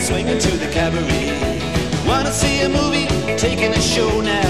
swinging to the cabaret. Wanna see a movie, taking a show now.